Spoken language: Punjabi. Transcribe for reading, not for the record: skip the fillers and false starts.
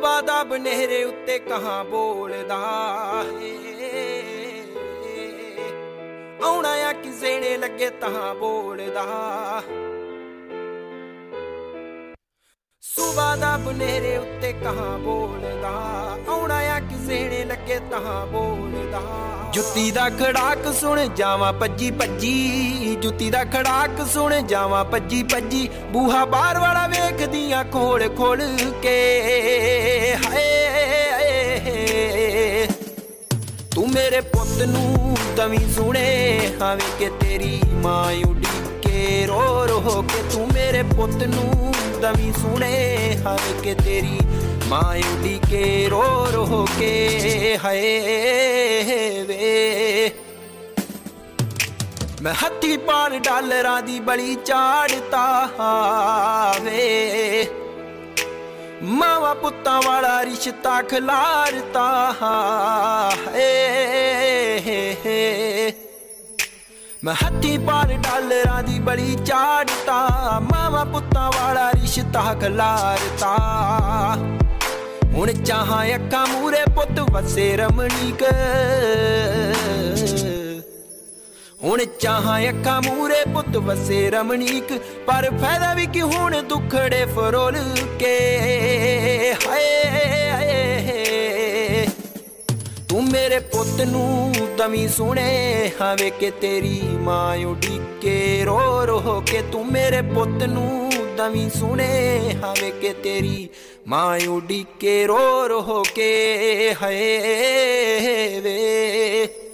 ਸੁਬਾ ਦਾ ਬਨੇਰੇ ਉੱਤੇ ਕਹਾਂ ਬੋਲਦਾ ਆਉਣਾ ਆ ਕਿਸੇ ਨੇ ਲੱਗੇ ਤਾਂ ਬੋਲਦਾ ਸੁਬਾ ਦਾ ਬਨੇਰੇ ਉੱਤੇ ਕਹਾਂ ਬੋਲਦਾ ਆਉਣਾ ਆ ਕਿਸੇ ਨੇ ਲੱਗੇ ਤਾਂ ਬੋਲਦਾ ਜੁੱਤੀ ਦਾ ਖੜਾਕ ਸੁਣ ਜਾਵਾਂ ਭੱਜੀ ਭੱਜੀ ਜੁੱਤੀ ਦਾ ਖੜਾਕ ਸੁਣ ਜਾਵਾਂ ਭੱਜੀ ਭੱਜੀ ਬੂਹਾ ਬਾਹਰ ਵਾਲਾ ਵੇਖਦੀਆਂ ਖੋਲ ਖੋਲ ਕੇ ਹਾਏ ਤੂੰ ਮੇਰੇ ਪੁੱਤ ਨੂੰ ਤਵੀਂ ਸੁਣੇ ਹਾਵੇ ਕਿ ਤੇਰੀ ਮਾਂ ਉਡੀਕੇ ਰੋ ਰੋ ਕੇ ਤੂੰ ਮੇਰੇ ਪੁੱਤ ਨੂੰ ਤਵੀਂ ਸੁਣੇ ਹਾਵੇ ਕਿ ਤੇਰੀ ਮਾਂ ਉਡੀਕੇ ਰੋ ਰੋ ਕੇ ਹਾਏ ਵੇ ਮੈਂ ਹੱਥੀ ਪਾਰ ਡਾਲਰਾਂ ਦੀ ਬਲੀ ਚਾੜਤਾ ਵੇ ਮਾਵਾ ਪੁੱਤਾਂ ਵਾਲਾ ਰਿਸ਼ਤਾ ਖਿਲਾਰਤਾ ਮੈਂ ਹੱਥੀ ਪਾਰ ਡਾਲਰਾਂ ਦੀ ਬਲੀ ਚਾੜਤਾ ਮਾਵਾ ਪੁੱਤਾਂ ਵਾਲਾ ਰਿਸ਼ਤਾ ਖਿਲਾਰਤਾ ਹੁਣ ਚਾਹਾਂ ਅੱਖਾਂ ਮੂਰੇ ਪੁੱਤ ਵਸੇ ਰਮਣੀਕ ਹੁਣ ਚਾਹਾਂ ਅੱਖਾਂ ਮੂਰੇ ਪੁੱਤ ਵਸੇ ਰਮਣੀਕ ਪਰ ਫਾਇਦਾ ਵੀ ਕਿ ਹੁਣ ਦੁੱਖੜੇ ਫਰੋਲ ਕੇ ਹਾਏ ਤੂੰ ਮੇਰੇ ਪੁੱਤ ਨੂੰ ਤਵੀਂ ਸੁਣੇ ਹਾਵੇ ਕਿ ਤੇਰੀ ਮਾਂ ਉਡੀਕੇ ਰੋ ਰੋ ਕੇ ਤੂੰ ਮੇਰੇ ਪੁੱਤ ਨੂੰ ਤਵੀਂ ਸੁਣੇ ਹਾਵੇ ਕਿ ਤੇਰੀ ਮਾਂ ਉਡੀਕੇ ਰੋ ਰੋ ਕੇ ਹਾਏ ਵੇ